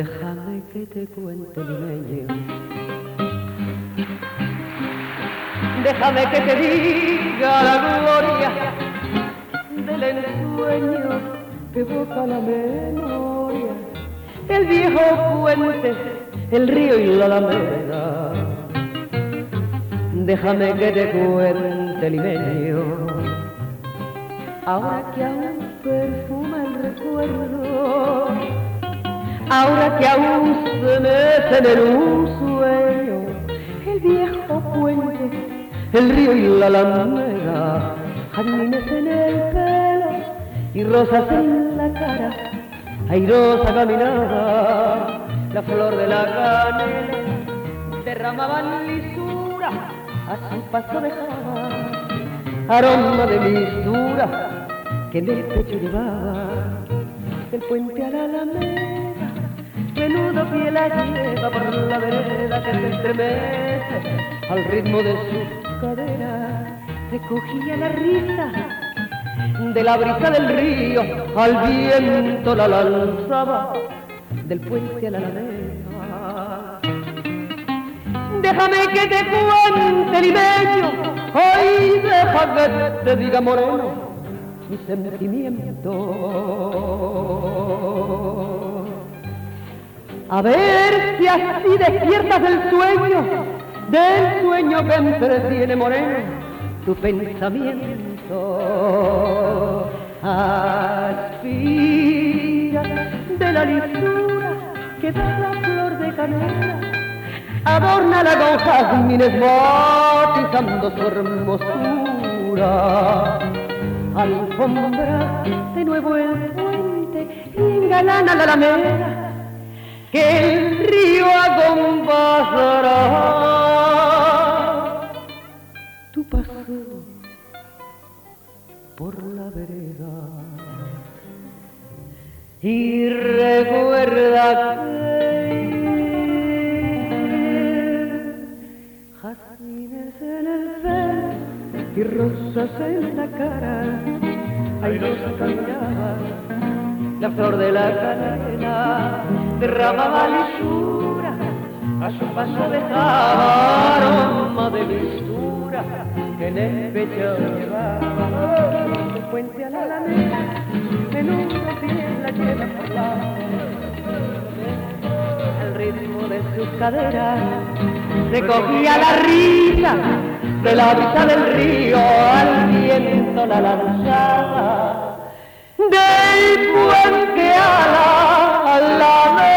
Déjame que te cuente, limeño. Déjame que te diga la gloria del ensueño que evoca la memoria. El viejo puente, el río y la alameda. Déjame que te cuente, limeño. Ahora que aún perfuma el recuerdo, ahora que aún se mece en un sueño, el viejo puente, el río y la alameda, jazmines en el pelo y rosas en la cara, airosa caminaba, la flor de la canela derramaba lisura, a su paso dejaba aroma de mistura que en el pecho llevaba. Del puente a la alameda, menudo pie la lleva por la vereda que se estremece al ritmo de su cadera. Recogía la risa de la brisa del río, al viento la lanzaba del puente a la alameda. Déjame que te cuente, limeño, hoy deja que te diga, moreno, mi sentimiento. A ver si así despiertas del sueño que entretiene, moreno, tu pensamiento. Aspira de la lisura que da la flor de canela, adórnala con jazmines matizando su hermosura. Alfombra de nuevo el puente y engalana la alameda, que el río acompasará tu paso por la vereda. Y recuerda que jazmines en el pelo y rosas en la cara, airosa caminaba, la flor de la canela derramaba lisura, a su paso dejaba aroma de mistura que en el pecho llevaba. Del puente a la alameda, menudo pie la lleva por la el ritmo de sus caderas. Recogía la risa de la brisa del río, al viento la lanzaba del puente a la alameda.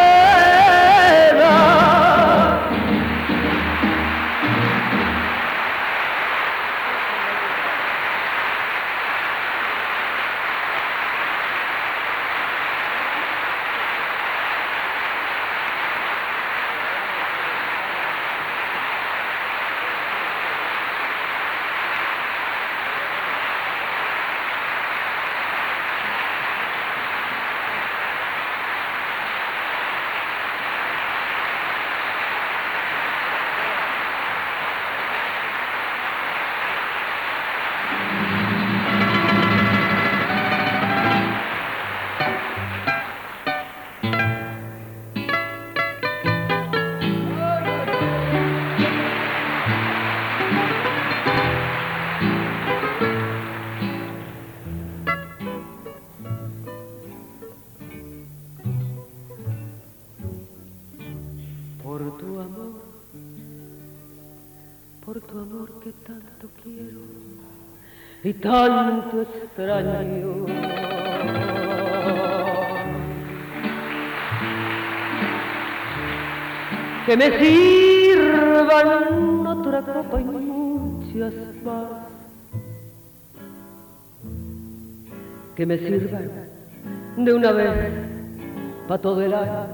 Por tu amor que tanto quiero y tanto extraño, que me sirvan otra copa y muchas más, que me sirvan de una vez pa' todo el año.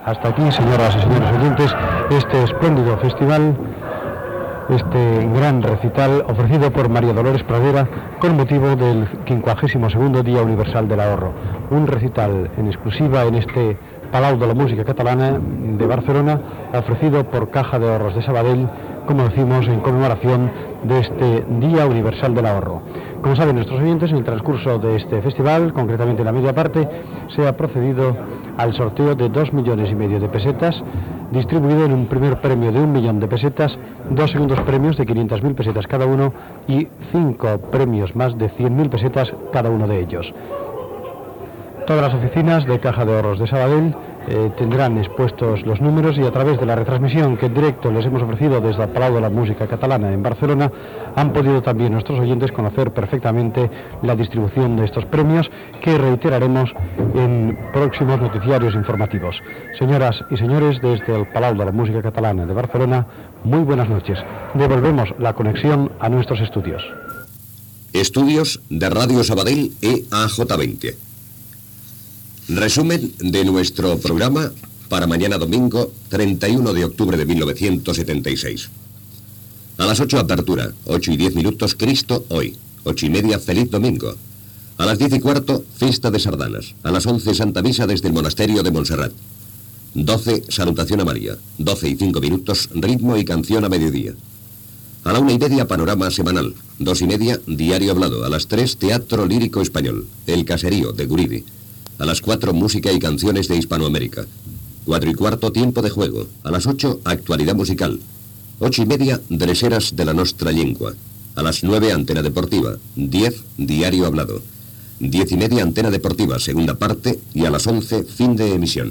Hasta aquí, señoras y señores oyentes, este espléndido festival, este gran recital ofrecido por María Dolores Pradera con motivo del 52º Día Universal del Ahorro. Un recital en exclusiva en este Palau de la Música Catalana de Barcelona, ofrecido por Caja de Ahorros de Sabadell, como decimos, en conmemoración de este Día Universal del Ahorro. Como saben nuestros oyentes, en el transcurso de este festival, concretamente en la media parte, se ha procedido al sorteo de 2,5 millones de pesetas, distribuido en un primer premio de 1 millón de pesetas, 2 segundos premios de 500.000 pesetas cada uno y 5 premios más de 100.000 pesetas cada uno de ellos. Todas las oficinas de Caja de Ahorros de Sabadell tendrán expuestos los números, y a través de la retransmisión que en directo les hemos ofrecido desde el Palau de la Música Catalana en Barcelona, han podido también nuestros oyentes conocer perfectamente la distribución de estos premios, que reiteraremos en próximos noticiarios informativos. Señoras y señores, desde el Palau de la Música Catalana de Barcelona, muy buenas noches. Devolvemos la conexión a nuestros estudios. Estudios de Radio Sabadell EAJ20. Resumen de nuestro programa para mañana domingo 31 de octubre de 1976. A las 8 apertura, 8 y 10 minutos Cristo hoy, 8 y media Feliz Domingo. A las 10 y cuarto Fiesta de Sardanas. A las 11 Santa Misa desde el Monasterio de Montserrat. 12 Salutación a María. 12 y 5 minutos Ritmo y Canción a mediodía. A la 1 y media Panorama Semanal. 2 y media Diario Hablado. A las 3 Teatro Lírico Español. El Caserío de Guridi. A las 4, música y canciones de Hispanoamérica. 4 y cuarto, tiempo de juego. A las 8, actualidad musical. 8 y media, dreseras de la nostra llengua. A las 9, antena deportiva. 10, diario hablado. 10 y media, antena deportiva, segunda parte. Y a las 11, fin de emisión.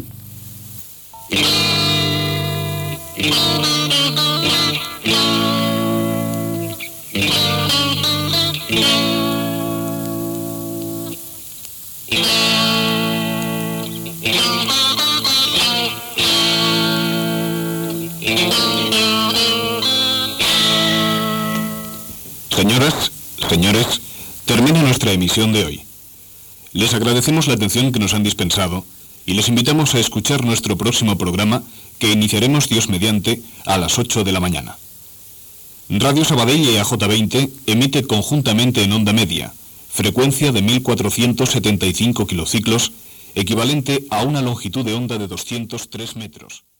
Señoras, señores, termina nuestra emisión de hoy. Les agradecemos la atención que nos han dispensado y les invitamos a escuchar nuestro próximo programa, que iniciaremos, Dios mediante, a las 8 de la mañana. Radio Sabadell EAJ20 emite conjuntamente en onda media, frecuencia de 1475 kilociclos, equivalente a una longitud de onda de 203 metros.